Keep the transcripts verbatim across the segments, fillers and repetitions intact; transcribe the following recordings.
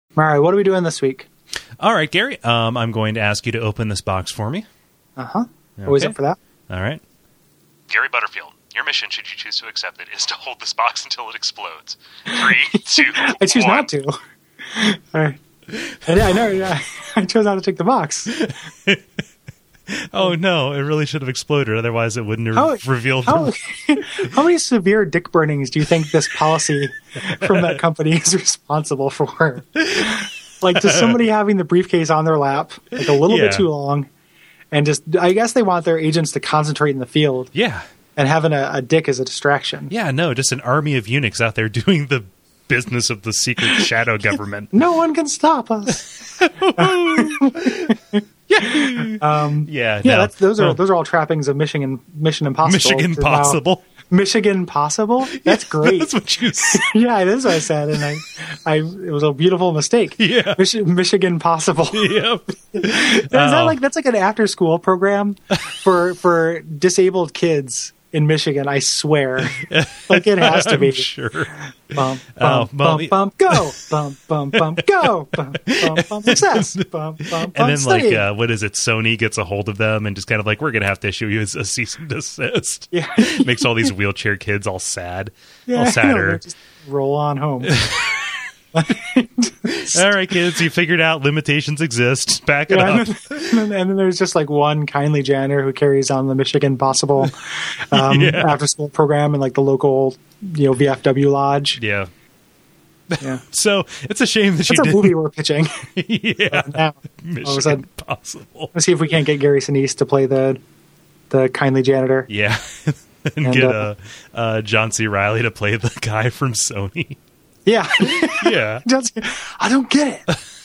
All right, what are we doing this week? All right, Gary, um, I'm going to ask you to open this box for me. Uh-huh. Okay. Always up for that. All right. Gary Butterfield, your mission, should you choose to accept it, is to hold this box until it explodes. Three, two, I choose one. not to. All right. I, I know. Yeah, I chose not to take the box. Oh, no, it really should have exploded. Otherwise, it wouldn't have how, revealed how, how many severe dick burnings do you think this policy from that company is responsible for? Like, just somebody having the briefcase on their lap, like a little yeah. bit too long, and just, I guess they want their agents to concentrate in the field. Yeah. And having a, a dick as a distraction. Yeah, no, just an army of eunuchs out there doing the business of the secret shadow government. No one can stop us. yeah, um, yeah, yeah. no. That's, those are oh. those are all trappings of Michigan Mission Impossible. Michigan Possible. Michigan Possible. That's yeah, great. That's what you said. Yeah, that's what I said, and I, I, it was a beautiful mistake. Yeah, Mich- Michigan Possible. Yep. Is that like that's like an after school program for for disabled kids in Michigan? I swear, like it has to be. I'm sure. Bump, bump, Oh, well, bump, bump, go, bump, bump, bump, go, bump, bump, bump, success, bump, bump, bump, and then study. like uh, what is it? Sony gets a hold of them and just kind of like, we're gonna have to issue you a cease and desist. Yeah, makes all these wheelchair kids all sad, yeah, all sadder. Just roll on home. All right, kids, you figured out limitations exist. Back it yeah, up. And then, and then there's just like one kindly janitor who carries on the Michigan Possible um, yeah. after school program in like the local, you know, V F W lodge. Yeah. Yeah. So it's a shame that That's you a didn't. movie we're pitching. yeah. Now, Michigan sudden, Possible. Let's see if we can't get Gary Sinise to play the the kindly janitor. Yeah. and, And, get uh, uh, uh, John C. Reilly to play the guy from Sony. Yeah. Yeah. Just, I don't get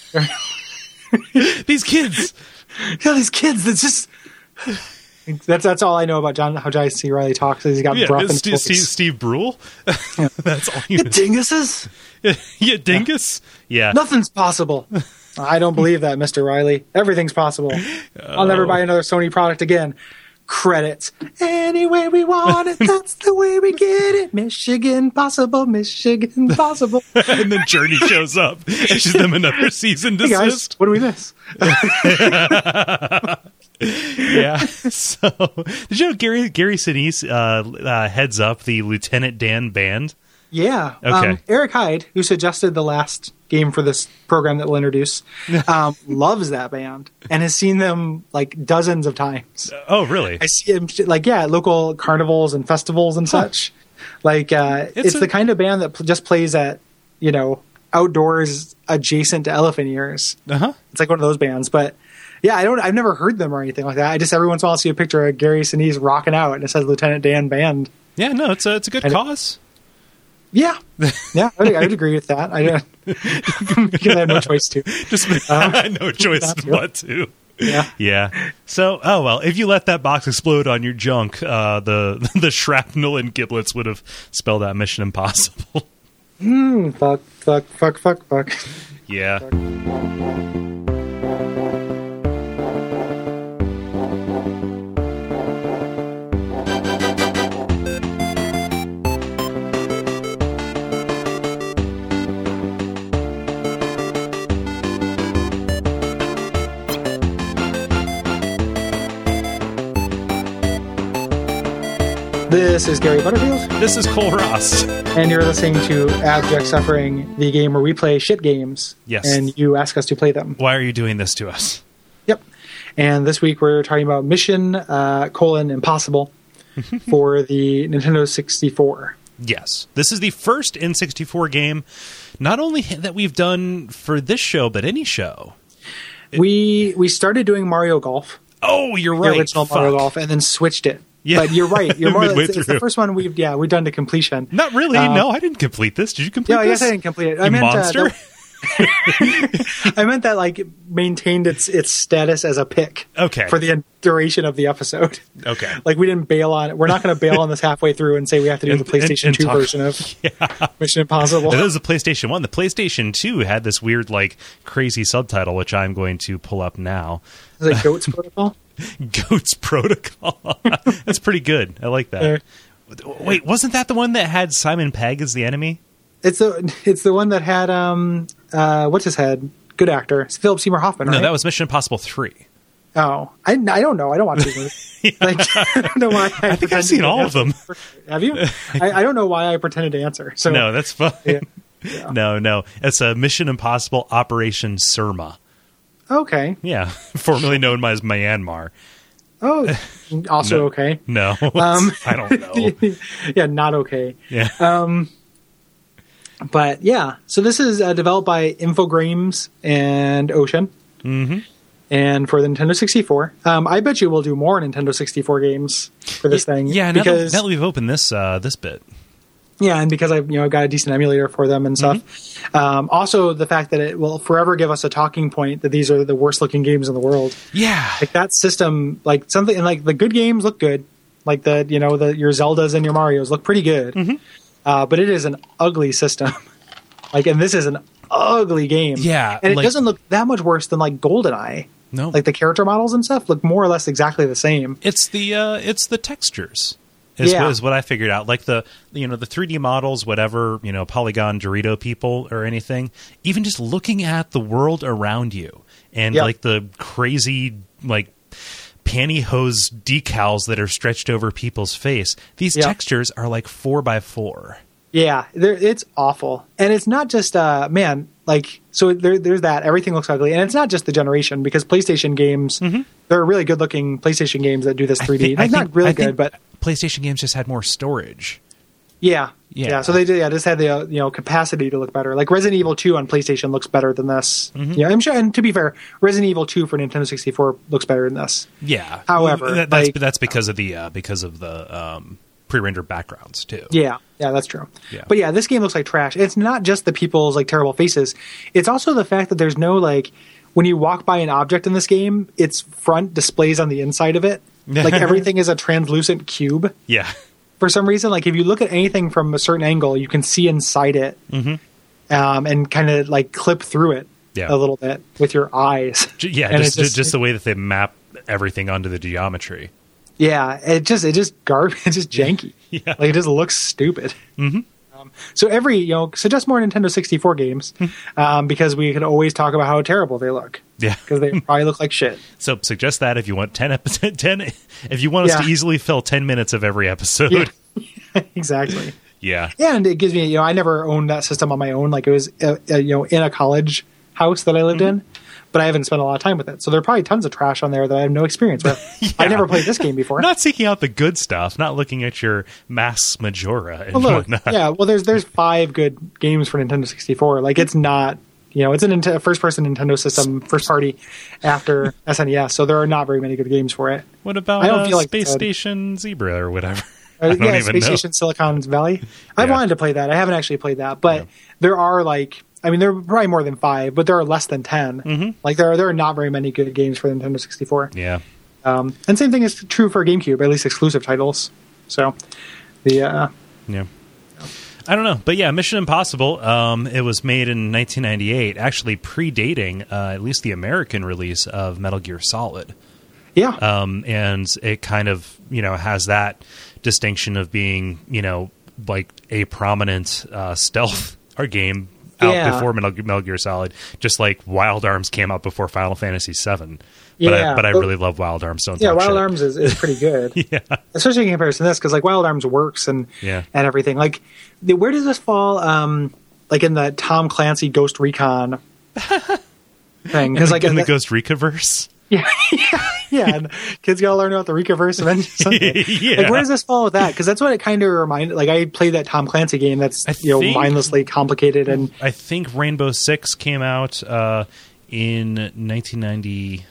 These kids. it. Yeah, these kids. That's just. That's that's all I know about John. How John C. Reilly talks. Is he's got Yeah, breath and Steve, Steve, Steve Brule. Yeah. That's all you You know. dinguses. Yeah, dingus. Yeah. Nothing's possible. I don't believe that, Mister Riley. Everything's possible. I'll never buy another Sony product again. Credits. Any way we want it, that's the way we get it. Michigan Possible, Michigan Possible. And then Journey shows up, issues them another season Hey guys, desist. what do we miss? Yeah. So, did you know Gary Gary Sinise uh, uh, heads up the Lieutenant Dan band? Yeah. Okay. Um, Eric Hyde, who suggested the last game for this program that we'll introduce, um, loves that band and has seen them like dozens of times. Oh, really? I see him like, yeah, at local carnivals and festivals and such. Like, uh, It's it's, a- the kind of band that pl- just plays at, you know, outdoors adjacent to elephant ears. Uh huh. It's like one of those bands, but yeah, I don't, I've never heard them or anything like that. I just every once in a while see a picture of Gary Sinise rocking out and it says Lieutenant Dan Band. Yeah. No, it's a it's a good I don't- cause. Yeah, yeah, I would, I would agree with that. I because I have no choice to. Just Um, no choice not to. but to. Yeah, Yeah. So, oh well, if you let that box explode on your junk, uh, the the shrapnel and giblets would have spelled out Mission Impossible. mm, fuck, fuck, fuck, fuck, fuck. Yeah. This is Gary Butterfield, This is Cole Ross. and you're listening to Abject Suffering, the game where we play shit games. Yes. And you ask us to play them. Why are you doing this to us? Yep. And this week we're talking about Mission uh, colon Impossible for the Nintendo sixty-four. Yes. This is the first N sixty-four game, not only that we've done for this show, but any show. We we started doing Mario Golf, Oh, you're the right. original Fuck. Mario Golf, and then switched it. Yeah. But you're right. You're more. Midway It's, it's through. the first one we've yeah we've done to completion. Not really. Uh, no, I didn't complete this. Did you complete Yeah, I this? guess I didn't complete it. I You meant monster. Uh, the, I meant that like it maintained its its status as a pick. Okay. For the duration of the episode. Okay. Like we didn't bail on it. We're not going to bail on this halfway through and say we have to do And- the PlayStation and- and two talk- version of Yeah. Mission Impossible. That was the PlayStation one. The PlayStation two had this weird, like, crazy subtitle, which I'm going to pull up now. Is it Goats Protocol? Goats Protocol. That's pretty good. I like that. Yeah. Wait, wasn't that the one that had Simon Pegg as the enemy? It's the it's the one that had um uh, what's his head? Good actor. It's Philip Seymour Hoffman, right? No, that was Mission Impossible three. Oh, I, I don't know. I don't watch these movies. yeah. Like, I don't know why. I, I think I've seen all answer. of them. Have you? I, I don't know why I pretended to answer. So no, that's fine. Yeah. Yeah. No, no. It's a Mission Impossible Operation Surma. Okay. Yeah, formerly known as Myanmar. Oh, also no, okay. No, um, I don't know. yeah, not okay. Yeah. Um, but yeah, so this is uh, developed by Infogrames and Ocean. Mm-hmm. And for the Nintendo sixty-four, um, I bet you we'll do more Nintendo sixty-four games for this yeah, thing. Yeah, because, now that, now that we've opened this uh, this bit. Yeah, and because I you know got a decent emulator for them and stuff. Mm-hmm. Um, also, the fact that it will forever give us a talking point that these are the worst looking games in the world. Yeah, like that system, like something, and like the good games look good, like the you know the your Zeldas and your Marios look pretty good, mm-hmm. uh, but it is an ugly system. like, and this is an ugly game. Yeah, and it like, doesn't look that much worse than like GoldenEye. No, like the character models and stuff look more or less exactly the same. It's the uh, it's the textures. Is, yeah. what, is what I figured out. Like the you know the three D models, whatever you know, Polygon Dorito people or anything. Even just looking at the world around you and yep. like the crazy like pantyhose decals that are stretched over people's face. These yep. textures are like four by four. Yeah, it's awful, and it's not just uh, man. Like so, there, there's that. Everything looks ugly, and it's not just the generation because PlayStation games. Mm-hmm. There are really good-looking PlayStation games that do this three D. Think, Like, think, not really I good, but PlayStation games just had more storage. Yeah, yeah. yeah. So they did. Yeah, just had the uh, you know capacity to look better. Like Resident Evil two on PlayStation looks better than this. Mm-hmm. Yeah, I'm sure. And to be fair, Resident Evil two for Nintendo sixty-four looks better than this. Yeah. However, that, that's like, that's because of the uh, because of the um, pre-rendered backgrounds too. Yeah, yeah, that's true. Yeah. But yeah, this game looks like trash. It's not just the people's like terrible faces. It's also the fact that there's no like when you walk by an object in this game, its front displays on the inside of it. Like everything is a translucent cube. Yeah. For some reason, like if you look at anything from a certain angle, you can see inside it, mm-hmm. um, and kind of like clip through it yeah. a little bit with your eyes. Yeah, and just, just just the way that they map everything onto the geometry. Yeah, it just it just garbage. It's just janky. Yeah, like it just looks stupid. Mm-hmm. Um, so every you know suggest more Nintendo sixty-four games um, because we can always talk about how terrible they look. Yeah, because they probably look like shit. So suggest that if you want ten episodes, ten if you want us yeah. to easily fill ten minutes of every episode. Yeah. Exactly. Yeah, and it gives me you know I never owned that system on my own. Like it was uh, uh, you know in a college house that I lived mm-hmm. in. But I haven't spent a lot of time with it. So there are probably tons of trash on there that I have no experience with. yeah. I never played this game before. Not seeking out the good stuff, not looking at your Mass Majora and well, look, whatnot. Yeah, well, there's there's five good games for Nintendo sixty-four. Like, it's not, you know, it's a Nintendo, first-person Nintendo system, first-party after S N E S. So there are not very many good games for it. What about I don't uh, feel like Space Station Zebra or whatever? Uh, I don't yeah, even Space know. Station Silicon Valley. I Yeah. wanted to play that. I haven't actually played that. But Yeah. there are, like... I mean, there are probably more than five, but there are less than ten. Mm-hmm. Like, there are there are not very many good games for the Nintendo sixty-four. Yeah. Um, and same thing is true for GameCube, at least exclusive titles. So, the... Uh, yeah. I don't know. But yeah, Mission Impossible, um, it was made in nineteen ninety-eight, actually predating uh, at least the American release of Metal Gear Solid. Yeah. Um, and it kind of, you know, has that distinction of being, you know, like a prominent uh, stealth or game out yeah. before Metal, Metal Gear Solid, just like Wild Arms came out before Final Fantasy seven. Yeah, but I, but I but, really love Wild Arms. Don't yeah, talk Wild shit. Arms is, is pretty good. yeah, especially in comparison to this, because like Wild Arms works and yeah. and everything. Like, the, where does this fall? Um, like in the Tom Clancy Ghost Recon thing? Because like in the, the, Ghost Recon-verse. Yeah, yeah, yeah. And kids gotta learn about the Recon-verse eventually. yeah. Like, where does this fall with that? Because that's what it kind of reminded. Like, I played that Tom Clancy game that's I you know think, mindlessly complicated, and I think Rainbow Six came out uh, in nineteen ninety-nine,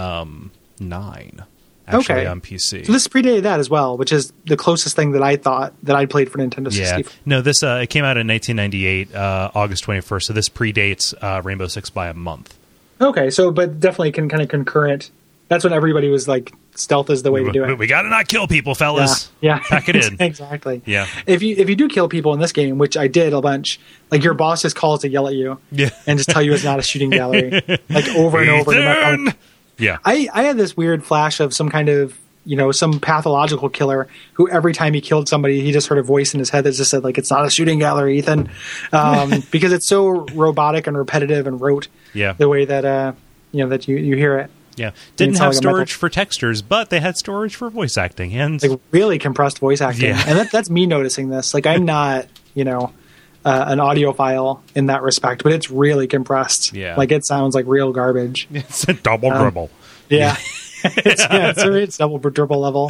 actually okay. on P C. So this predated that as well, which is the closest thing that I thought that I'd played for Nintendo Yeah, sixty-four. no, this uh, it came out in nineteen ninety-eight, uh, August twenty-first. So this predates uh, Rainbow Six by a month. Okay, so but definitely can kind of concurrent. That's when everybody was like, stealth is the way we, to do it. We got to not kill people, fellas. Yeah, yeah. Pack it in. Exactly. Yeah. If you if you do kill people in this game, which I did a bunch, like your boss just calls to yell at you, yeah. and just tell you it's not a shooting gallery, like over and over. Ethan! Yeah. I I had this weird flash of some kind of you know, some pathological killer who every time he killed somebody, he just heard a voice in his head that just said, like, it's not a shooting gallery, Ethan. Um, because it's so robotic and repetitive and rote. Yeah. The way that, uh, you know, that you, you hear it. Yeah. Didn't have like storage for textures, but they had storage for voice acting. And like really compressed voice acting. Yeah. And that, that's me noticing this. Like, I'm not, you know, uh, an audiophile in that respect, but it's really compressed. Yeah. Like, it sounds like real garbage. It's a double um, dribble. Yeah. it's, yeah, it's, it's double triple level.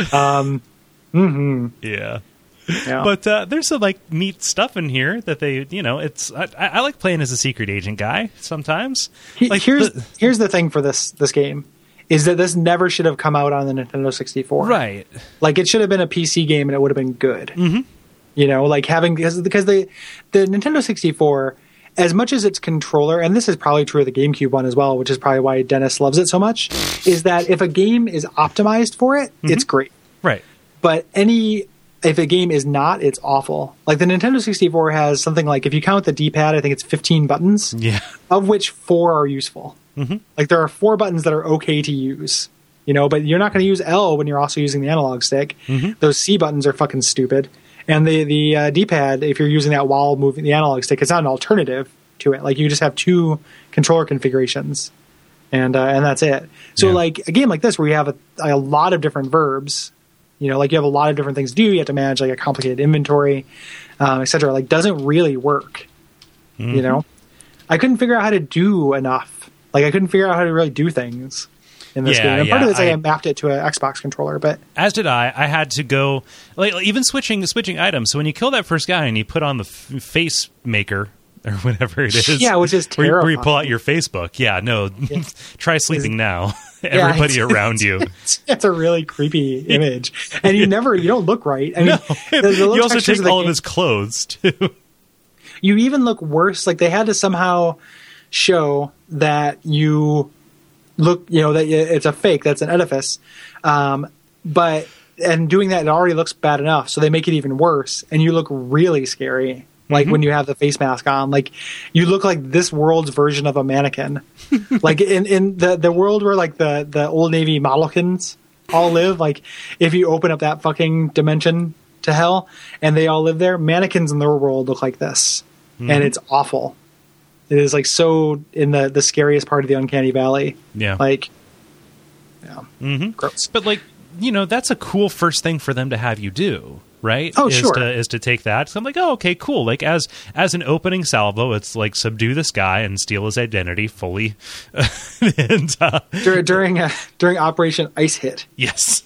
Um, mm-hmm. Yeah. Yeah. But uh, there's some like neat stuff in here that they, you know, it's I, I like playing as a secret agent guy sometimes. Like here's the, here's the thing for this this game is that this never should have come out on the Nintendo sixty-four. Right. Like it should have been a P C game and it would have been good. Mm-hmm. You know, like having because because the the Nintendo sixty-four, as much as its controller, and this is probably true of the GameCube one as well, which is probably why Dennis loves it so much, is that if a game is optimized for it, mm-hmm. it's great. Right. But any if a game is not, it's awful. Like the Nintendo sixty-four has something like, if you count the D-pad, I think it's fifteen buttons, yeah, of which four are useful. Mm-hmm. Like there are four buttons that are okay to use, you know, but you're not going to use L when you're also using the analog stick. Mm-hmm. Those C buttons are fucking stupid. And the, the uh, D-pad, if you're using that while moving the analog stick, it's not an alternative to it. Like you just have two controller configurations and, uh, and that's it. So yeah. like a game like this where you have a, a lot of different verbs, you know, like you have a lot of different things to do. You have to manage like a complicated inventory, um, et cetera. Like doesn't really work. Mm-hmm. You know, I couldn't figure out how to do enough. Like I couldn't figure out how to really do things in this yeah, game. And yeah, part of it is like I, I mapped it to an Xbox controller, but as did I. I had to go like even switching switching items. So when you kill that first guy and you put on the f- face maker or whatever it is, yeah, which is terrifying. Where, where you pull out your Facebook. Yeah, no, yeah. Try sleeping it's, now. Yeah, everybody it's, around you. It's, it's a really creepy image, and you never, you don't look right. I mean, no. the, the you also take of all game, of his clothes too. You even look worse. Like they had to somehow show that you look, you know, that it's a fake. That's an edifice, um, but and doing that, it already looks bad enough. So they make it even worse, and you look really scary. Like mm-hmm. when you have the face mask on, like you look like this world's version of a mannequin. Like in, in the, the world where like the, the Old Navy modelkins all live, like if you open up that fucking dimension to hell and they all live there, mannequins in their world look like this. Mm-hmm. And it's awful. It is like so in the, the scariest part of the Uncanny Valley. Yeah. Like, yeah. Mm-hmm. Gross. But like, you know, that's a cool first thing for them to have you do. Right? Oh, is sure. To, is to take that. So I'm like, oh, okay, cool. Like as as an opening salvo, it's like subdue this guy and steal his identity fully. and, uh, Dur- during uh, during Operation Ice Hit. Yes.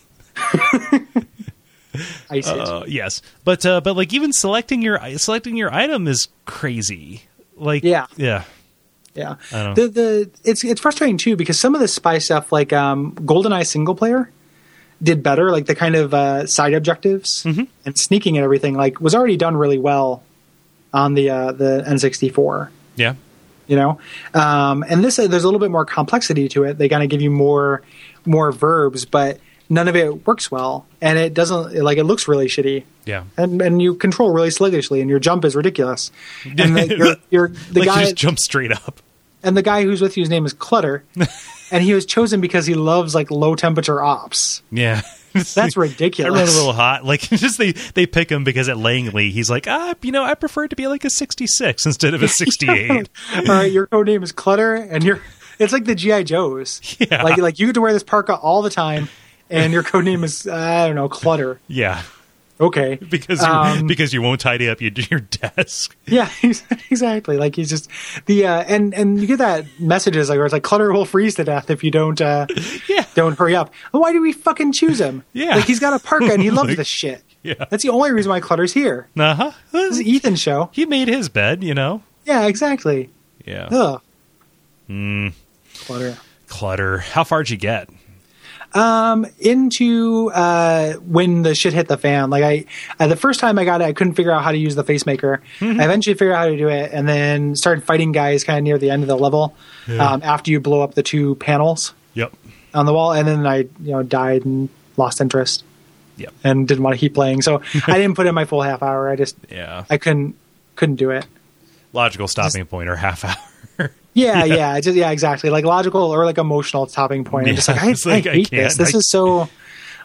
Ice Hit. Uh, yes, but uh, but like even selecting your selecting your item is crazy. Like yeah, yeah, yeah. I don't the the it's it's frustrating too because some of the spy stuff, like um, GoldenEye single player, did better, like the kind of uh, side objectives mm-hmm. and sneaking and everything, like was already done really well on the uh, the N sixty-four. Yeah, you know, um, and this uh, there's a little bit more complexity to it. They kind of give you more more verbs, but none of it works well, and it doesn't like it looks really shitty. Yeah, and and you control really sluggishly, and your jump is ridiculous. And the, you're, you're, the like guy you just jump straight up. And the guy who's with you, his name is Clutter, and he was chosen because he loves like low temperature ops. Yeah, that's ridiculous. I run a little hot. Like just they they pick him because at Langley he's like, ah, you know, I prefer it to be like a sixty-six instead of a sixty-eight. All right, your code name is Clutter, and you're it's like the G I Joes. Yeah, like like you get to wear this parka all the time, and your code name is uh, I don't know Clutter. Yeah. Okay, because you, um, because you won't tidy up your, your desk. Yeah, exactly. Like he's just the uh, and and you get that messages like where it's like Clutter will freeze to death if you don't uh, yeah. don't hurry up. Well, why do we fucking choose him? Yeah, like he's got a parka and he loves like, this shit. Yeah, that's the only reason why Clutter's here. Uh huh. This is Ethan's show. He made his bed, you know. Yeah, exactly. Yeah. Ugh. Hmm. Clutter. Clutter. How far'd you get? Um, into uh, when the shit hit the fan. Like I, uh, the first time I got it, I couldn't figure out how to use the face maker. Mm-hmm. I eventually figured out how to do it, and then started fighting guys kind of near the end of the level. Yeah. Um, after you blow up the two panels. Yep. On the wall, and then I, you know, died and lost interest. Yep. And didn't want to keep playing, so I didn't put in my full half hour. I just, yeah, I couldn't, couldn't do it. Logical stopping just, point or half hour. Yeah, yeah, yeah, just, yeah, exactly. Like logical or like emotional stopping point. I'm just like, I, like, I hate I this. This I, is so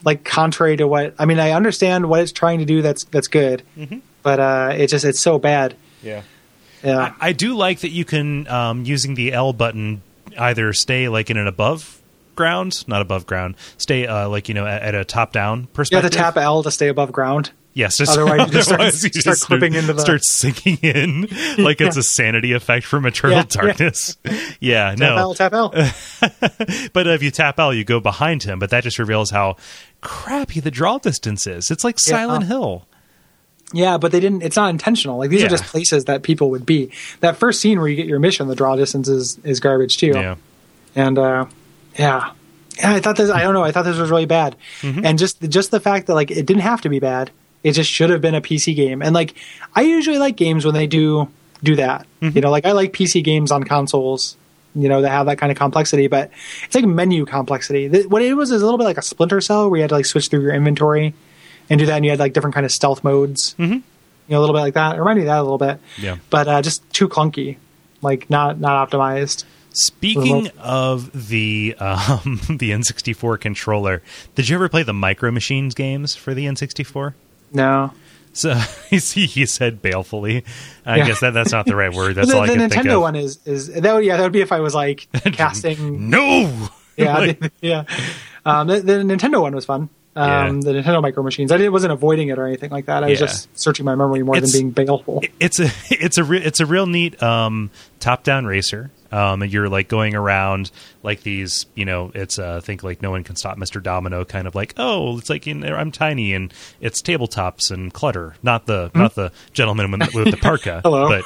like contrary to what I mean. I understand what it's trying to do. That's that's good, mm-hmm. but uh, it just it's so bad. Yeah, yeah. I, I do like that you can um, using the L button either stay like in an above ground, not above ground, stay uh, like you know at, at a top down perspective. You have to tap L to stay above ground. Yes, just, otherwise you just start, otherwise you start just clipping into the start sinking in like it's yeah. a sanity effect from Eternal yeah, Darkness. Yeah, yeah tap no. L, tap L. But if you tap L, you go behind him. But that just reveals how crappy the draw distance is. It's like Silent yeah. Hill. Yeah, but they didn't. It's not intentional. Like these yeah. are just places that people would be. That first scene where you get your mission, the draw distance is is garbage too. Yeah, and uh, yeah. Yeah, I thought this. I don't know. I thought this was really bad, mm-hmm. and just just the fact that like it didn't have to be bad. It just should have been a P C game. And like I usually like games when they do do that. Mm-hmm. You know, like I like P C games on consoles. You know, that have that kind of complexity, but it's like menu complexity. The, what it was is a little bit like a Splinter Cell, where you had to like switch through your inventory and do that, and you had like different kind of stealth modes. Mm-hmm. You know, a little bit like that. It reminded me of that a little bit. Yeah, but uh, just too clunky, like not not optimized. Speaking of the um, the N sixty-four controller, did you ever play the Micro Machines games for the N sixty-four? No. So he he said balefully. I yeah. guess that that's not the right word. That's the, all I the can Nintendo think of. one is is that would, yeah that would be if I was like casting no yeah like, the, yeah um, the, the Nintendo one was fun. Um, yeah. The Nintendo Micro Machines. I didn't, wasn't avoiding it or anything like that. I was yeah. just searching my memory more it's, than being baleful. It's a it's a re- it's a real neat um, top down racer. Um, and you're like going around like these, you know, it's uh, think like No One Can Stop Mister Domino kind of like, oh, it's like in there, I'm tiny and it's tabletops and clutter, not the mm-hmm. not the gentleman with, with the parka. Hello,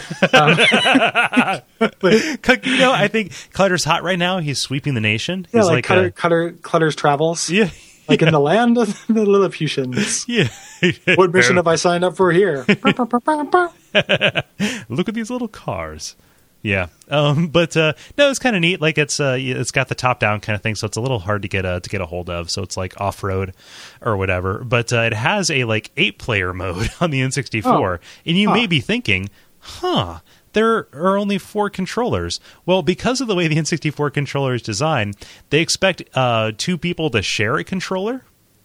but, but you know, I think Clutter's hot right now. He's sweeping the nation. Yeah, He's like, like Clutter, a, Clutter, Clutter's travels. Yeah. Like in the land of the Lilliputians. Yeah. What mission have I signed up for here? Look at these little cars. Yeah, um, but uh, no, it's kind of neat. Like it's uh, it's got the top down kind of thing, so it's a little hard to get a, to get a hold of. So it's like off road or whatever. But uh, it has a like eight player mode on the N sixty-four, oh. and you huh. may be thinking, huh. There are only four controllers. Well, because of the way the N sixty-four controller is designed, they expect uh, two people to share a controller.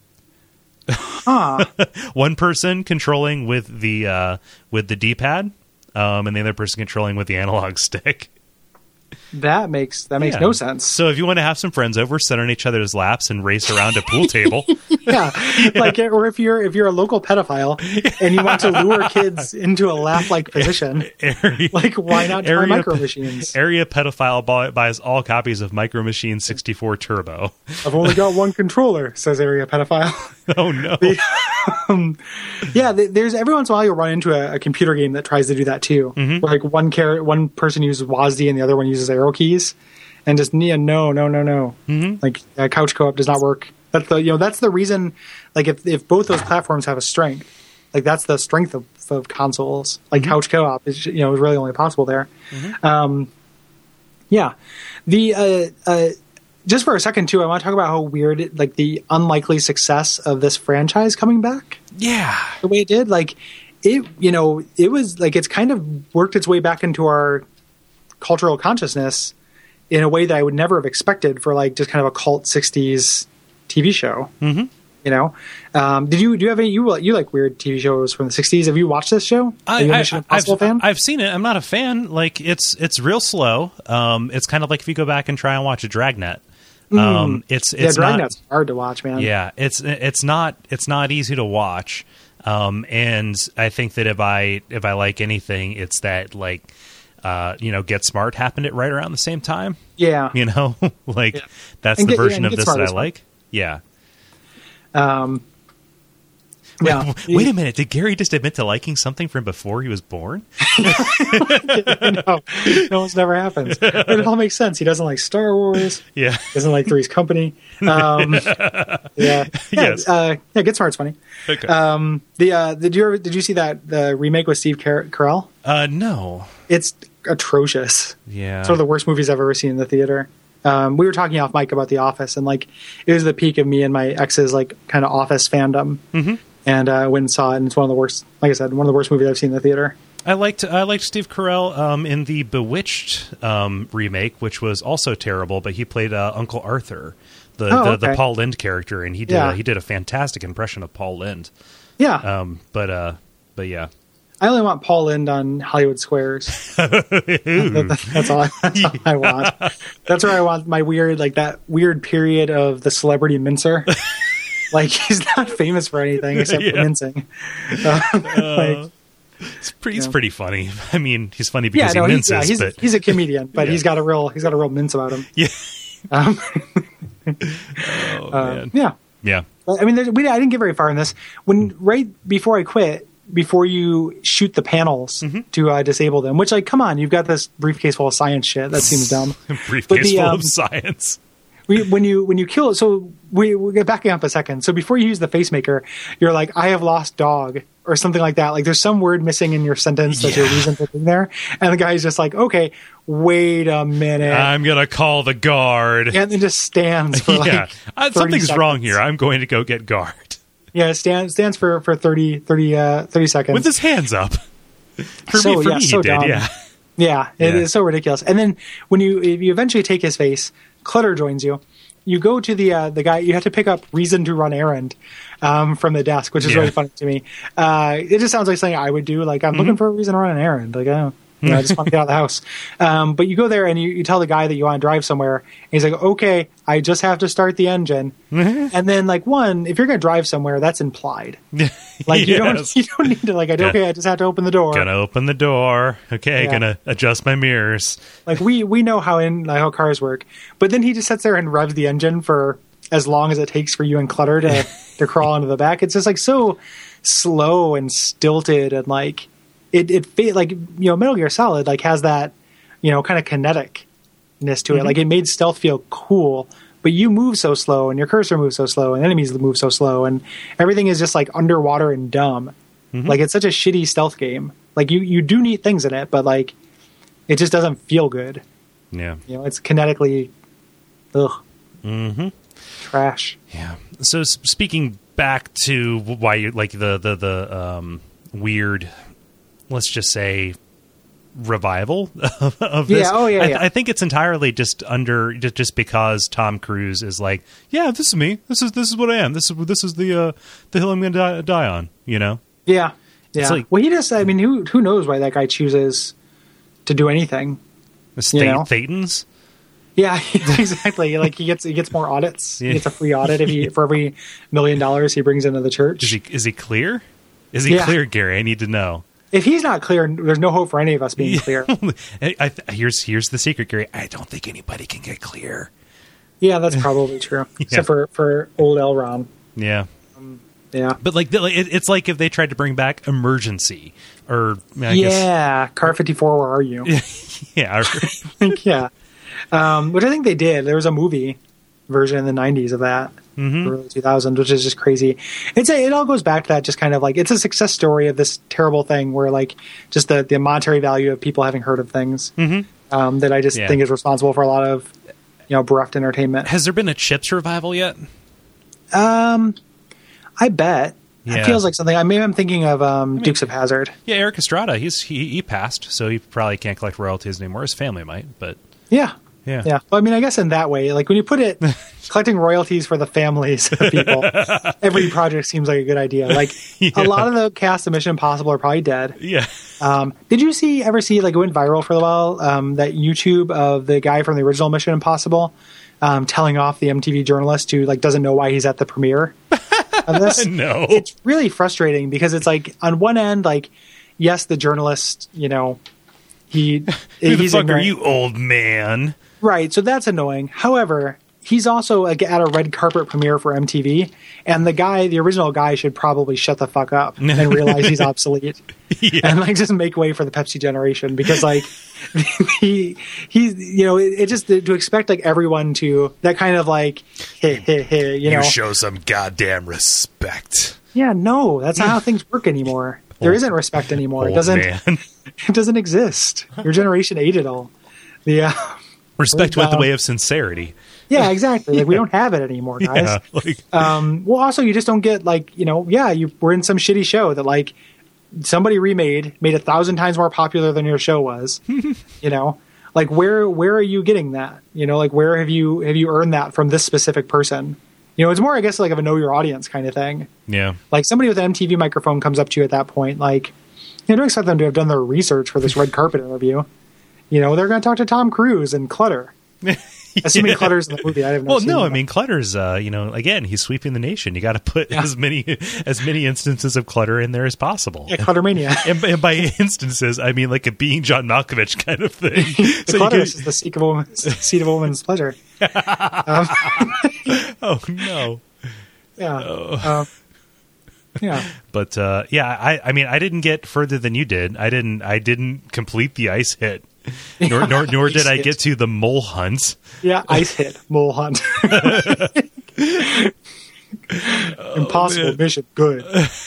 Huh. One person controlling with the uh, with the D-pad, um, and the other person controlling with the analog stick. That makes that makes yeah. no sense. So if you want to have some friends over, sit on each other's laps and race around a pool table. yeah. yeah, like or if you're if you're a local pedophile and you want to lure kids into a lap-like position, area, like why not try Micro Machines? Area pedophile buys all copies of Micro Machines sixty-four Turbo. I've only got one controller, says area pedophile. Oh no. The, um, yeah, there's every once in a while you'll run into a, a computer game that tries to do that too. Mm-hmm. Where like one car- one person uses W A S D and the other one uses arrow keys, and just yeah, no, no, no, no. Mm-hmm. Like uh, couch co-op does not work. That's the you know that's the reason. Like if if both those platforms have a strength, like that's the strength of, of consoles. Like mm-hmm. couch co-op is you know is really only possible there. Mm-hmm. Um, yeah, the uh, uh, just for a second too, I want to talk about how weird it, like the unlikely success of this franchise coming back. Yeah, the way it did, like it, you know, it was like it's kind of worked its way back into our cultural consciousness in a way that I would never have expected for like just kind of a cult sixties T V show. Mm-hmm. You know, um, did you do you have any you you like weird T V shows from the sixties? Have you watched this show? I, Are you a I, Mission Impossible I've, fan? I've seen it. I'm not a fan. Like it's it's real slow. Um, it's kind of like if you go back and try and watch a Dragnet. Um, mm. it's it's yeah, not Dragnet's hard to watch, man. Yeah, it's it's not it's not easy to watch. Um, and I think that if I if I like anything, it's that like. Uh, you know, Get Smart happened at right around the same time. Yeah. You know, like yeah. that's and the get, version yeah, of this that I like. Yeah. Um, yeah. Wait, wait a minute. Did Gary just admit to liking something from before he was born? No, no, it's never happened. But it all makes sense. He doesn't like Star Wars. Yeah. Doesn't like Three's Company. Um, yeah. Yeah. Yes. Uh, yeah. Get Smart's funny. Okay. Um, the uh, did you ever, did you see that the remake with Steve Car- Carell? Uh, no. It's atrocious. Yeah. It's one of the worst movies I've ever seen in the theater. Um, we were talking off mic about The Office, and like it was the peak of me and my ex's like kind of Office fandom. Mm-hmm. And I uh, went and saw it, and it's one of the worst. Like I said, one of the worst movies I've seen in the theater. I liked I liked Steve Carell um, in the Bewitched um, remake, which was also terrible, but he played uh, Uncle Arthur, the, oh, the, okay. the Paul Lynde character, and he did Yeah. a, he did a fantastic impression of Paul Lynde. Yeah. Um, but uh, but yeah. I only want Paul Lynde on Hollywood Squares. that, that's all, I, that's all I want. That's where I want my weird, like that weird period of the celebrity mincer. Like, he's not famous for anything except yeah. for mincing. Uh, like, It's pretty, he's Yeah. pretty funny. I mean, he's funny yeah, because no, he he's, minces, yeah, he's, but he's a comedian, but Yeah. he's got a real he's got a real mince about him. yeah. Um, Oh, uh, man. yeah. Yeah. I mean, there's- we, I didn't get very far in this. When right before I quit, before you shoot the panels Mm-hmm. to uh, disable them, which, like, come on, you've got this briefcase full of science shit. That seems dumb. Briefcase the, full um, of science. We, when you when you kill, so we we get backing up a second. So before you use the facemaker, you're like, I have lost dog or something like that. Like, there's some word missing in your sentence that's Yeah. your reason for being there. And the guy's just like, okay, wait a minute, I'm going to call the guard. and then just stands for like yeah. Uh, thirty something's seconds. wrong here. I'm going to go get guard. Yeah, it stands stands for for thirty, thirty, uh, thirty seconds With his hands up. For So, me, for yeah, me so he did, dumb. yeah. Yeah, it Yeah. is so ridiculous. And then when you if you eventually take his face, Clutter joins you. You go to the uh, the guy. You have to pick up Reason to Run Errand um, from the desk, which is Yeah. really funny to me. Uh, it just sounds like something I would do. Like, I'm Mm-hmm. looking for a reason to run an errand. Like, I don't. You know, I just want to get out of the house. Um, but you go there and you, you tell the guy that you want to drive somewhere. And he's like, okay, I just have to start the engine. And then, like, one, if you're going to drive somewhere, that's implied. Like, you Yes. don't you don't need to, like, I, Yeah. okay, I just have to open the door. Gonna open the door. Okay, Yeah. gonna adjust my mirrors. Like, we we know how in like, how cars work. But then he just sits there and revs the engine for as long as it takes for you and Clutter to, to crawl into the back. It's just, like, so slow and stilted and, like, it, it fe- like, you know, Metal Gear Solid, like, has that, you know, kind of kineticness to it. Mhm. Like, it made stealth feel cool, but you move so slow and your cursor moves so slow and enemies move so slow and everything is just, like, underwater and dumb. Mhm. Like, it's such a shitty stealth game. Like, you, you do neat things in it, but, like, it just doesn't feel good. Yeah. You know, it's kinetically, ugh, Mm-hmm. trash. Yeah. So s- speaking back to why you like the the the um, weird, let's just say, revival of, of this. Yeah, oh, yeah, I, yeah. I think it's entirely just under just, just because Tom Cruise is like, yeah, this is me. This is this is what I am. This is this is the uh, the hill I'm going to die, die on. You know. Yeah, yeah. like- well, he just, I mean, who who knows why that guy chooses to do anything? The state know? Thetans. Yeah, exactly. Like, he gets he gets more audits. Yeah. He gets a free audit if he for every million dollars he brings into the church. Is he is he clear? Is he Yeah. clear, Gary? I need to know. If he's not clear, there's no hope for any of us being clear. I, I, here's here's the secret, Gary. I don't think anybody can get clear. Yeah, that's probably true. Except for, for old Elron. Yeah, Yeah. but like the- it, it's like if they tried to bring back Emergency, or I guess, yeah. Car fifty-four, where are you? yeah, or- think, yeah. Um, which I think they did. There was a movie version in the nineties of that, Mhm. early two thousands, which is just crazy. It's a, it all goes back to that, just kind of like, it's a success story of this terrible thing where, like, just the, the monetary value of people having heard of things Mhm. um, that I just Yeah. think is responsible for a lot of, you know, bereft entertainment. Has there been a Chips revival yet? Um, I bet. Yeah. It feels like something. I maybe I'm thinking of um, Dukes of Hazzard. Yeah, Eric Estrada. He's he, he passed, so he probably can't collect royalties anymore. His family might, but Yeah. yeah, Yeah. Well, I mean, I guess in that way, like when you put it, collecting royalties for the families of people, every project seems like a good idea. Like Yeah. a lot of the cast of Mission Impossible are probably dead. yeah. Um, did you see ever see like it went viral for a while? Um, that YouTube of the guy from the original Mission Impossible um, telling off the M T V journalist who like doesn't know why he's at the premiere of this. No. It's really frustrating because it's like on one end, like yes, the journalist, you know, he Who the he's fuck are ignorant. you, old man? Right, so that's annoying. However, he's also like, at a red carpet premiere for M T V, and the guy, the original guy, should probably shut the fuck up and realize he's obsolete, Yeah. and like just make way for the Pepsi generation because like he he's you know it, it just to expect like everyone to that kind of like hey hey hey you know show some goddamn respect. yeah no that's not how things work anymore. There Old- isn't respect anymore. It Old doesn't man. it doesn't exist. Your generation ate it all. Yeah. Respect Well, with the way of sincerity. Yeah, exactly. Like we don't have it anymore, guys. Yeah, like, Um, well, also, you just don't get like you know, yeah, you were in some shitty show that like somebody remade, made a thousand times more popular than your show was. You know, like where where are you getting that? You know, like where have you have you earned that from this specific person? You know, it's more, I guess, like of a know your audience kind of thing. Yeah. Like somebody with an M T V microphone comes up to you at that point, like, you know, don't expect them to have done their research for this red carpet interview. You know, they're going to talk to Tom Cruise and Clutter. Assuming Yeah. Clutter's in the movie. I have Well, no, I mean, Clutter's, uh, you know, again, he's sweeping the nation. You got to put Yeah. as many as many instances of Clutter in there as possible. Yeah, Cluttermania. And, and by instances, I mean like a being John Malkovich kind of thing. The So you Clutter could- is the seat of a woman's, seat of a woman's pleasure. Um, oh, no. yeah. Oh. Um, yeah. But uh, yeah, I, I mean, I didn't get further than you did. I didn't. I didn't complete the ice hit, nor nor, nor did Ice I hit. get to the mole hunt. Yeah, ice hit, mole hunt. Impossible man. mission. Good.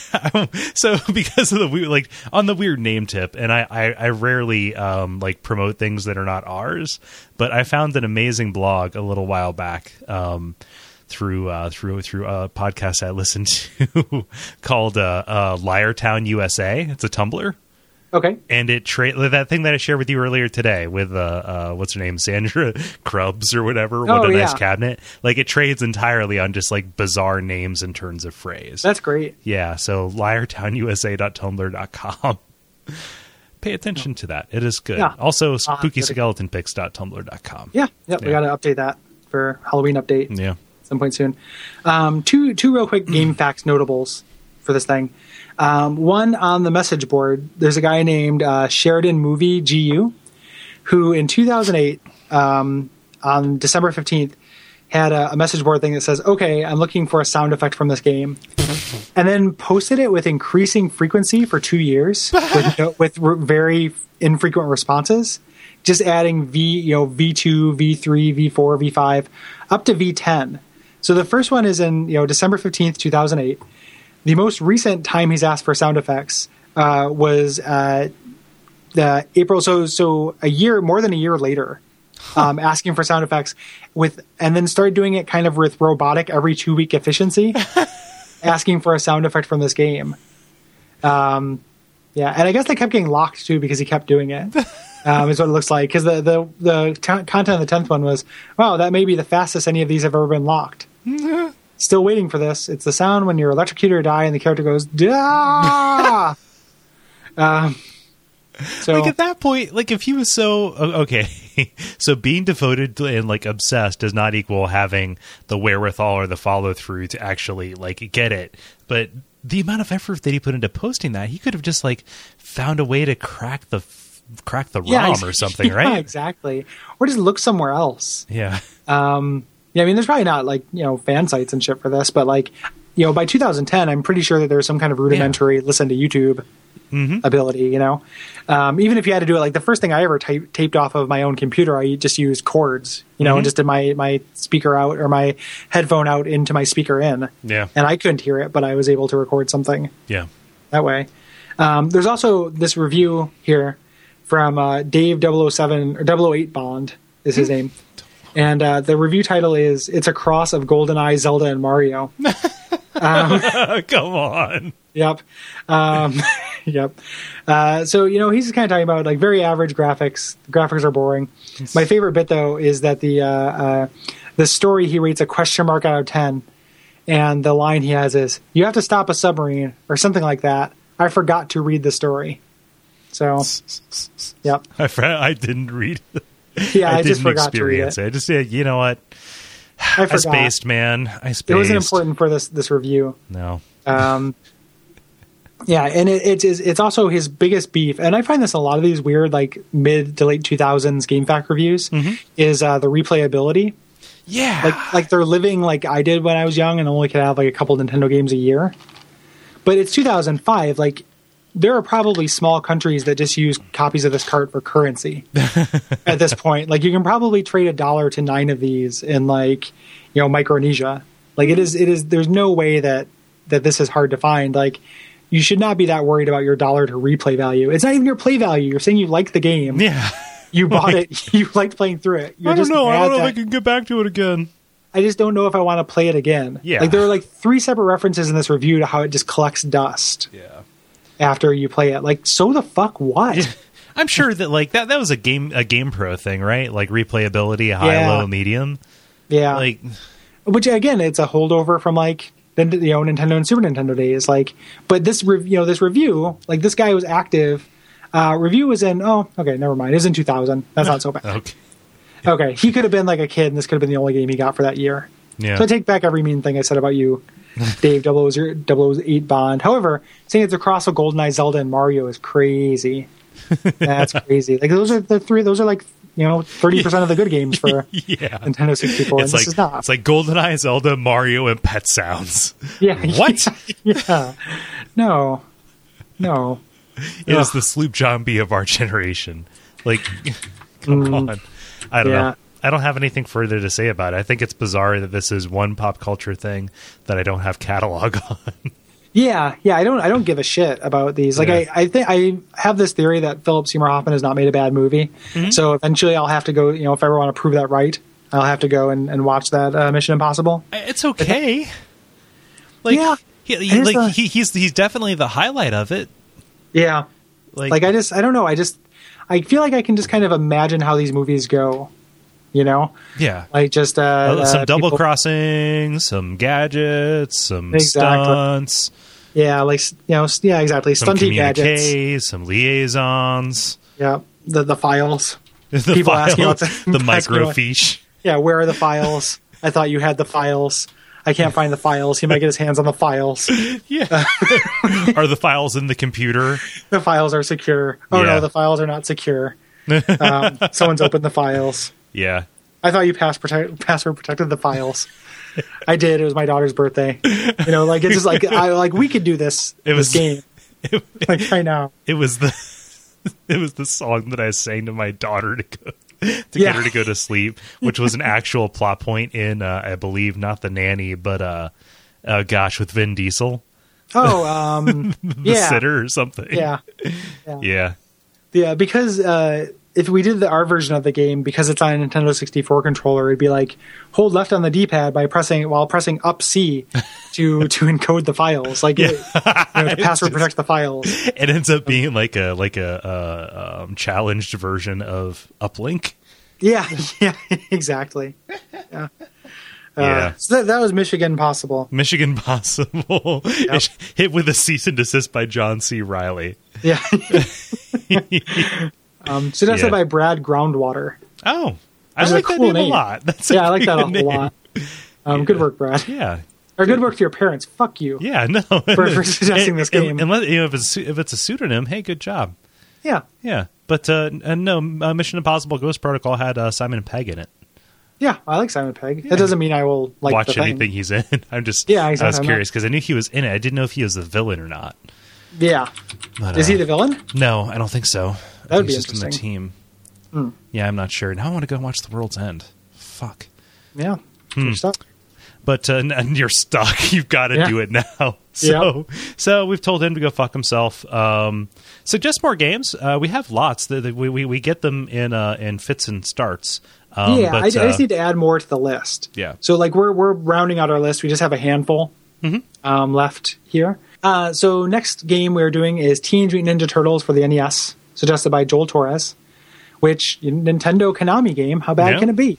So because of the weird, like on the weird name tip, and I, I, I rarely um, like promote things that are not ours, but I found an amazing blog a little while back. Um, through uh, through through a podcast I listened to called uh, uh, Liartown U S A. It's a Tumblr, Okay. and it tra- that thing that I shared with you earlier today with uh, uh, what's her name, Sandra Krubbs or whatever. What Oh, a nice yeah. cabinet! Like it trades entirely on just like bizarre names and turns of phrase. That's great. Yeah, so liartown u s a dot tumblr dot com. Pay attention to that. It is good. Yeah. Also, Uh, spooky skeleton pics dot tumblr dot com. Yeah. Yep. We Yeah. got to update that for Halloween update. Yeah. Some point soon. Um, two two real quick game facts notables for this thing. Um, one on the message board. There's a guy named uh, Sheridan Movie G U who in two thousand eight um, on December fifteenth had a, a message board thing that says, "Okay, I'm looking for a sound effect from this game," and then posted it with increasing frequency for two years with, no, with re- very infrequent responses. Just adding V, you know, V two, V three, V four, V five, up to V ten. So the first one is in, you know, December fifteenth, two thousand eight. The most recent time he's asked for sound effects uh, was uh, the April. So so a year, more than a year later, um, asking for sound effects with, and then started doing it kind of with robotic every two week efficiency, asking for a sound effect from this game. Um, yeah, and I guess they kept getting locked too because he kept doing it. Um, is what it looks like, because the the the t- content of the tenth one was, wow, that may be the fastest any of these have ever been locked. Still waiting for this. It's the sound when you're electrocuted or die, and the character goes, "Dah!" um, so Like at that point, like if he was so o- okay, so being devoted to, and like obsessed does not equal having the wherewithal or the follow through to actually like get it. But the amount of effort that he put into posting that, he could have just like found a way to crack the crack the yeah, ROM ex- or something, yeah, right? exactly. Or just look somewhere else. Yeah. Um, yeah, I mean, there's probably not like, you know, fan sites and shit for this, but like, you know, by two thousand ten, I'm pretty sure that there's some kind of rudimentary listen to YouTube Mm-hmm. ability, you know. Um, even if you had to do it, like the first thing I ever type, taped off of my own computer, I just used chords, you know, Mhm. and just did my, my speaker out or my headphone out into my speaker in. Yeah. And I couldn't hear it, but I was able to record something Yeah. that way. Um, there's also this review here from uh, Dave double oh seven or double oh eight Bond is his name. And uh, the review title is It's a Cross of GoldenEye, Zelda, and Mario. Come on. Yep. Um, yep. Uh, so, you know, he's kind of talking about like very average graphics. The graphics are boring. My favorite bit, though, is that the uh, uh, the story he rates a question mark out of ten. And the line he has is, "You have to stop a submarine," or something like that. I forgot to read the story. So, yep. I, fr- I didn't read it. Yeah, I, I just didn't forgot to read experience it. it. I just said, you know what? I I forgot. spaced, man. I spaced. It wasn't important for this this review. No. Um, yeah, and it, it's it's it's also his biggest beef, and I find this in a lot of these weird like mid to late two thousands GameFAQ reviews is uh, the replayability. Yeah. Like like they're living like I did when I was young and only could have like a couple Nintendo games a year. But it's two thousand five. Like there are probably small countries that just use copies of this cart for currency at this point. Like you can probably trade a dollar to nine of these in like you know Micronesia. Like it is it is. There's no way that that this is hard to find. Like you should not be that worried about your dollar to replay value. It's not even your play value. You're saying you like the game. yeah. You bought it. You liked playing through it. You're I don't just know. I mad don't know that- if I can get back to it again. I just don't know if I want to play it again. Yeah. Like there are like three separate references in this review to how it just collects dust Yeah. after you play it. Like, so the fuck what? I'm sure that like that that was a game a GamePro thing, right? Like replayability, high, Yeah. low, medium. Yeah. Like, which again, it's a holdover from like the you know Nintendo and Super Nintendo days. Like, but this rev- you know this review, like this guy was active. Uh, review was in oh okay, never mind. It was in two thousand. That's not so bad. okay. Okay, he could have been like a kid, and this could have been the only game he got for that year. Yeah. So I take back every mean thing I said about you, Dave. double oh eight Bond. However, saying it's across with GoldenEye, Zelda, and Mario is crazy. That's crazy. Like those are the three. Those are like you know thirty percent of the good games for yeah. Nintendo sixty-four. It's and like this is not. it's like GoldenEye, Zelda, Mario, and Pet Sounds. Yeah. What? Yeah. No. No. It is Ugh. the Sloop Zombie of our generation. Like, come Mm. on. I don't Yeah. know. I don't have anything further to say about it. I think it's bizarre that this is one pop culture thing that I don't have catalog on. Yeah, yeah, I don't, I don't give a shit about these. Like, Yeah. I, I think I have this theory that Philip Seymour Hoffman has not made a bad movie. Mm-hmm. So eventually, I'll have to go. You know, if I ever want to prove that right, I'll have to go and, and watch that uh, Mission Impossible. It's okay. Like, Yeah. he, he- It is like a- he, he's he's definitely the highlight of it. Yeah, Like, like I just, I don't know. I just, I feel like I can just kind of imagine how these movies go. You know, yeah. like just uh, Uh, some uh, double people- crossing, some gadgets, some Exactly. stunts, Yeah, like you know, yeah, exactly. some Stunty gadgets. communiques, some liaisons, Yeah, the the files. the People file, asking what's- the asking what- microfiche. Yeah, where are the files? I thought you had the files. I can't find the files. He might get his hands on the files. Yeah. Are the files in the computer? The files are secure. Oh Yeah. no, the files are not secure. Um, someone's opened the files. Yeah. I thought you pass protect, password protected the files. I did. It was my daughter's birthday. You know, like it's just like I like we could do this. It was- this game It, like right now. it was the it was the song that I sang to my daughter to go to Yeah. get her to go to sleep, which was an actual plot point in uh, I believe not The Nanny, but uh, uh gosh, with Vin Diesel, Oh, um, the yeah, sitter or something. yeah, Yeah. yeah. Because uh, if we did the our version of the game, because it's on a Nintendo sixty-four controller, it'd be like hold left on the D-pad by pressing while pressing up C to to encode the files, like Yeah. it, you know, to password protect the files. It ends up being like a like a uh, um, challenged version of Uplink. Yeah, yeah, exactly. Yeah. Uh, Yeah. So that, that was Michigan Possible. Michigan Possible, hit with a cease and desist by John C. Riley. Yeah. um, suggested Yeah. by Brad Groundwater. Oh, I Which is a like that cool name, name. a lot. That's a Yeah, I like that a pretty whole good lot. name. Um, Yeah. Good work, Brad. Yeah, Or good work to your parents. Fuck you. yeah, no, For- for suggesting this game. Unless you know, if it's if it's a pseudonym, hey, good job. Yeah. Yeah, but uh, and no, uh, Mission Impossible: Ghost Protocol had uh, Simon Pegg in it. Yeah, I like Simon Pegg. That doesn't mean I will like Watch the thing. anything he's in. I'm just Yeah, I was exactly. I'm curious because I knew he was in it. I didn't know if he was the villain or not. Yeah. But, Is uh, he the villain? No, I don't think so. I That would think be he's just in the interesting. team. Hmm. Yeah, I'm not sure. Now I want to go watch The World's End. Fuck. Yeah. Hmm. Good stuff. But uh, and you're stuck. You've got to Yeah. do it now. So, so we've told him to go fuck himself. Um, suggest more games. Uh, we have lots. The, the, we, we we get them in uh, in fits and starts. Um, yeah, but, I, I uh, just need to add more to the list. Yeah. So like we're we're rounding out our list. We just have a handful Mm-hmm. um, left here. Uh, so next game we're doing is Teenage Mutant Ninja Turtles for the N E S, suggested by Joel Torres. Which Nintendo Konami game? How bad Yeah. can it be?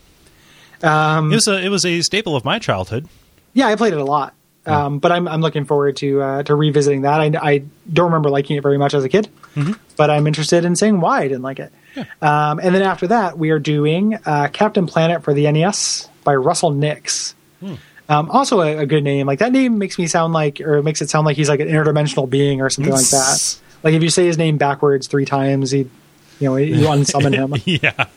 Um, it was a it was a staple of my childhood. yeah, I played it a lot, um, but I'm I'm looking forward to uh, to revisiting that. I, I don't remember liking it very much as a kid, Mm-hmm. but I'm interested in saying why I didn't like it. Um, and then after that, we are doing uh, Captain Planet for the N E S by Russell Nix. Hmm. Um, also a, a good name. Like that name makes me sound like, or makes it sound like he's like an interdimensional being or something like that. Like if you say his name backwards three times, he, you know, you unsummon him. Yeah.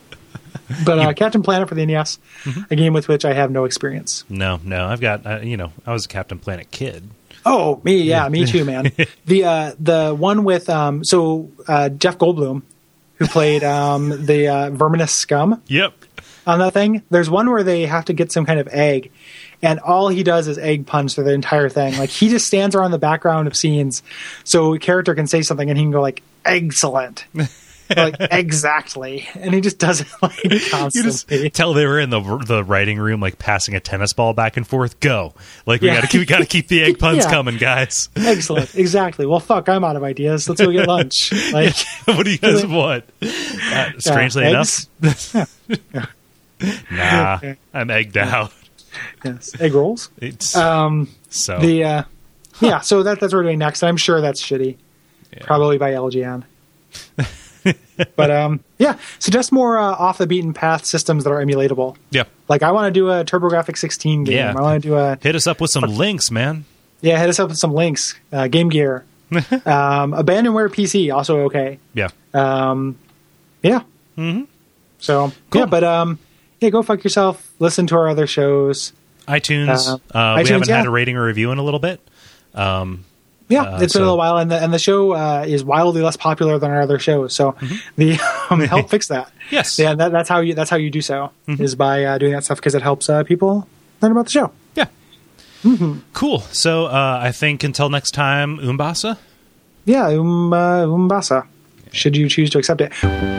But uh, Captain Planet for the N E S, Mm-hmm. a game with which I have no experience. No, no. I've got uh, you know I was a Captain Planet kid. Oh, me, yeah, me too, man. the uh, the one with um, so uh, Jeff Goldblum, who played um, the uh, Verminous Scum Yep. on that thing. There's one where they have to get some kind of egg, and all he does is egg punch through the entire thing. Like he just stands around the background of scenes, so a character can say something and he can go like "excellent," like, exactly. And he just does it like constantly. You just tell they were in the the writing room, like passing a tennis ball back and forth. Go, like we Yeah. gotta keep, we gotta keep the egg puns Yeah. coming, guys. Excellent. Exactly. Well, fuck, I'm out of ideas. Let's go get lunch. Like, What do you guys want? Uh, strangely eggs? enough, nah, I'm egged out. yes, egg rolls. It's Um, so the uh, yeah. So that that's what we're doing next. I'm sure that's shitty. Yeah. Probably by L G N. But um, yeah. So just more uh, off the beaten path systems that are emulatable. yeah. Like I want to do a TurboGrafx sixteen game. Yeah. I want to do a Hit us up with some links, man. yeah. Hit us up with some links. Uh, Game Gear. um, Abandonware P C also okay. Yeah. Um, yeah. Mm-hmm. So Cool. yeah, but um, yeah, go fuck yourself. Listen to our other shows. iTunes. Uh, Uh, we iTunes, haven't yeah. had a rating or review in a little bit. Um, Yeah, Uh, it's been so- a little while, and the and the show uh, is wildly less popular than our other shows. So Mm-hmm. the um, help fix that. Yes. Yeah, that, that's how you that's how you do so Mm-hmm. is by uh, doing that stuff because it helps uh, people learn about the show. yeah. Mm-hmm. Cool. So uh, I think until next time, Umbasa. Yeah, um, uh, umbasa. Should you choose to accept it?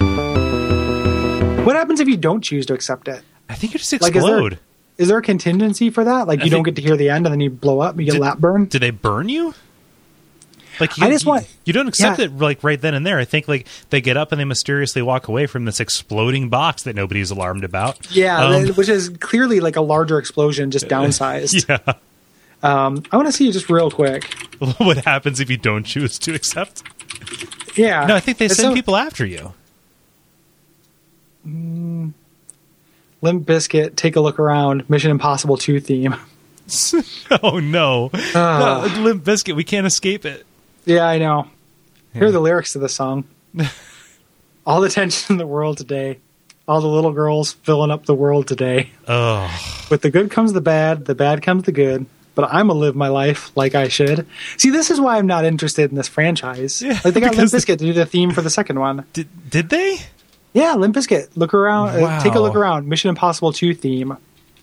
What happens if you don't choose to accept it? I think you just Like, is there- explode. Is there a contingency for that? Like I you don't think- get to hear the end and then you blow up, you get Did- lap burn. Do they burn you? Like you, I just you, want- you don't accept yeah. it like right then and there. I think like they get up and they mysteriously walk away from this exploding box that nobody's alarmed about. Yeah, Um, th- which is clearly like a larger explosion, just downsized. yeah. Um, I want to see it just real quick. What happens if you don't choose to accept? Yeah, No, I think they It's send so- people after you. Limp Bizkit, Take a Look Around, Mission Impossible two theme. Oh no, Ah. no, Limp Bizkit, we can't escape it. Yeah, I know. Here are the lyrics to the song. All the tension in the world today. All the little girls filling up the world today. Oh, With the good comes the bad, the bad comes the good. But I'm going to live my life like I should. See, this is why I'm not interested in this franchise. Yeah, like they got Limp because- Bizkit to do the theme for the second one. did did they? Yeah, Limp Bizkit. Look around. Wow. Uh, take a look around. Mission Impossible two theme.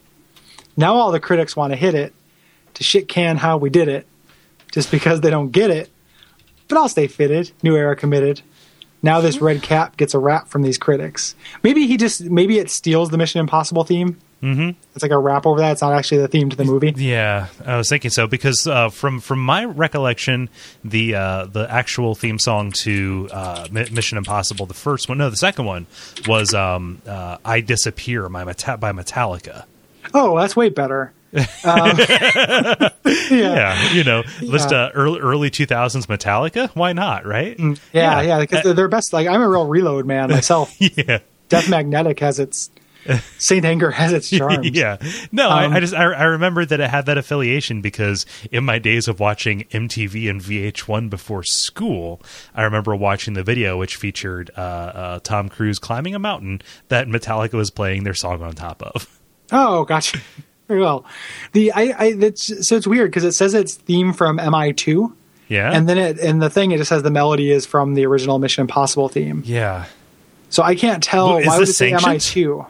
Now all the critics want to hit it to shit can how we did it, just because they don't get it. But I'll stay fitted. New era committed. Now this red cap gets a rap from these critics. Maybe he just maybe it steals the Mission Impossible theme. Mm-hmm. It's like a rap over that. It's not actually the theme to the movie. Yeah, I was thinking so because uh, from from my recollection, the uh, the actual theme song to uh, Mi- Mission Impossible, the first one, no, the second one was um, uh, "I Disappear" by, Meta- by Metallica. Oh, that's way better. Um, yeah. Yeah, you know, list Yeah. uh, early early two thousands Metallica. Why not, right? Yeah, yeah, because they're, they're best. Like I'm a real Reload man myself. yeah. Death Magnetic has its Saint Anger has its charms. Yeah, no, Um, I, I just I, I remember that it had that affiliation because in my days of watching M T V and V H one before school, I remember watching the video which featured uh, uh, Tom Cruise climbing a mountain that Metallica was playing their song on top of. Oh, gotcha. Very well. The I, I that's so it's weird because it says it's theme from M I two, Yeah, and then it and the thing it just says the melody is from the original Mission Impossible theme. yeah, So I can't tell Well, is why would it this say M I sanctioned? two.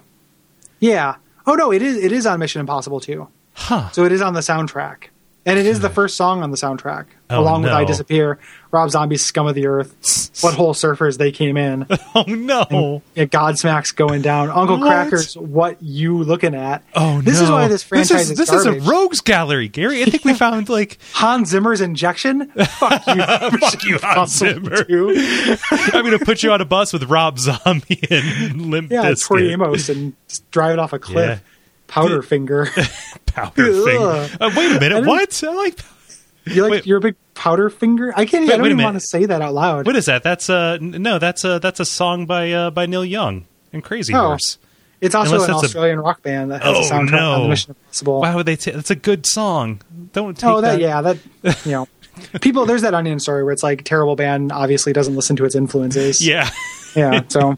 Yeah. Oh no, it is. It is on Mission Impossible two. huh? So it is on the soundtrack, and it is the first song on the soundtrack, Oh, along with no. "I Disappear," Rob Zombie's "Scum of the Earth," "Butthole Surfers," "They Came In," Oh no! yeah, "Godsmack's Going Down," "Uncle What? Cracker's "What You Looking At." Oh this no! is why this franchise is, is this garbage. is a rogues gallery, Gary. I think we found like Hans Zimmer's "Injection." Fuck you, fuck you, Hans Zimmer. Too. I'm going to put you on a bus with Rob Zombie and Limp Yeah, Bizkit. Tori Amos and just drive it off a cliff. Yeah. Powderfinger. Powder Ugh. finger. Uh, wait a minute. don't- What? I like. You like Wait. you're a big Powderfinger? I can't. Wait, I don't wait a even minute. want to say that out loud. What is that? That's uh n- no. That's a that's a song by uh, by Neil Young and Crazy Oh. Horse. It's also Unless an that's a- Australian rock band that has Oh, a soundtrack no. on the Mission Impossible. Why would they? T- that's a good song. Don't take Oh, that, that. yeah, that you know, people. There's that Onion story where it's like terrible band obviously doesn't listen to its influences. Yeah. yeah. So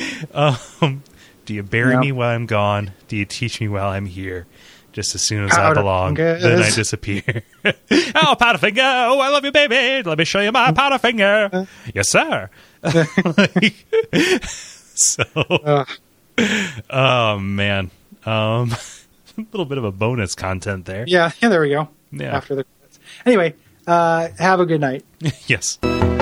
Um, do you bury Yeah. me while I'm gone? Do you teach me while I'm here? Just as soon as I Powder belong, fingers. then I disappear. Oh, Powderfinger! Oh, I love you, baby. Let me show you my Powderfinger. Yes, sir. Like, so, uh, oh man, um, a little bit of a bonus content there. yeah, yeah. There we go. Yeah. After the credits. Anyway, uh, have a good night. Yes.